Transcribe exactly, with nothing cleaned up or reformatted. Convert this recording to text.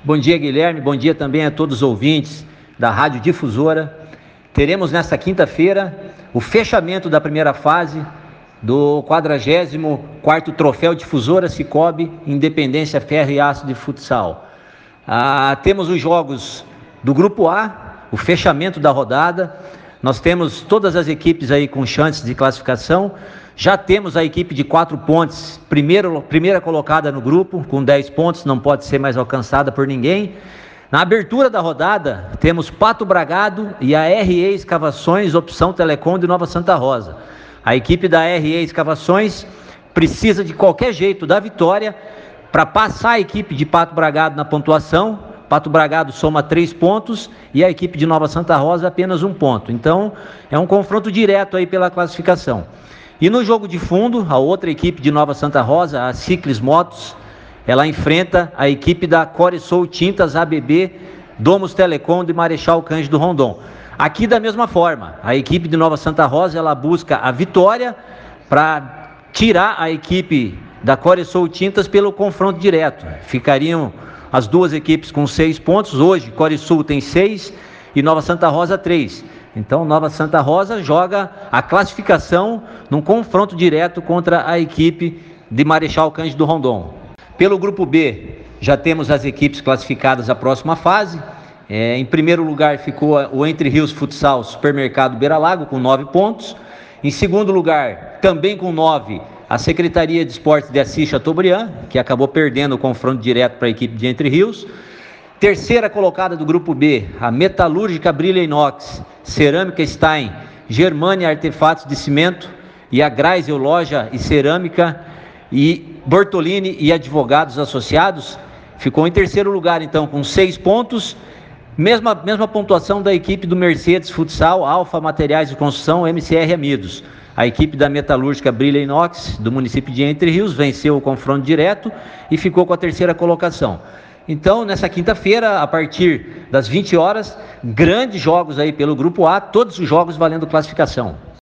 Bom dia, Guilherme. Bom dia também a todos os ouvintes da Rádio Difusora. Teremos nesta quinta-feira o fechamento da primeira fase do quadragésimo quarto Troféu Difusora Cicobi Independência Ferro e Aço de Futsal. Ah, temos os jogos do Grupo A, o fechamento da rodada. Nós temos todas as equipes aí com chances de classificação. Já temos a equipe de Quatro Pontes, primeiro, primeira colocada no grupo, com dez pontos, não pode ser mais alcançada por ninguém. Na abertura da rodada, temos Pato Bragado e a R E Escavações, opção Telecom de Nova Santa Rosa. A equipe da R E Escavações precisa de qualquer jeito da vitória para passar a equipe de Pato Bragado na pontuação. Pato Bragado soma três pontos e a equipe de Nova Santa Rosa apenas um ponto. Então, é um confronto direto aí pela classificação. E no jogo de fundo, a outra equipe de Nova Santa Rosa, a Ciclis Motos, ela enfrenta a equipe da Coresol Tintas A B B, Domus Telecom de Marechal Cândido Rondon. Aqui da mesma forma, a equipe de Nova Santa Rosa, ela busca a vitória para tirar a equipe da Coresol Tintas pelo confronto direto. Ficariam as duas equipes com seis pontos. Hoje, Coresul tem seis e Nova Santa Rosa três. Então, Nova Santa Rosa joga a classificação num confronto direto contra a equipe de Marechal Cândido Rondon. Pelo grupo B, já temos as equipes classificadas à próxima fase. É, em primeiro lugar ficou o Entre Rios Futsal Supermercado Beira Lago, com nove pontos. Em segundo lugar, também com nove, a Secretaria de Esportes de Assis Chateaubriand, que acabou perdendo o confronto direto para a equipe de Entre Rios. Terceira colocada do grupo B, a Metalúrgica Brilha Inox, Cerâmica Stein, Germânia Artefatos de Cimento e a Graisel Loja e Cerâmica e Bortolini e Advogados Associados. Ficou em terceiro lugar, então, com seis pontos. Mesma, mesma pontuação da equipe do Mercedes Futsal, Alfa Materiais de Construção, M C R Amidos. A equipe da Metalúrgica Brilha Inox, do município de Entre Rios, venceu o confronto direto e ficou com a terceira colocação. Então, nessa quinta-feira, a partir das vinte horas, grandes jogos aí pelo Grupo A, todos os jogos valendo classificação.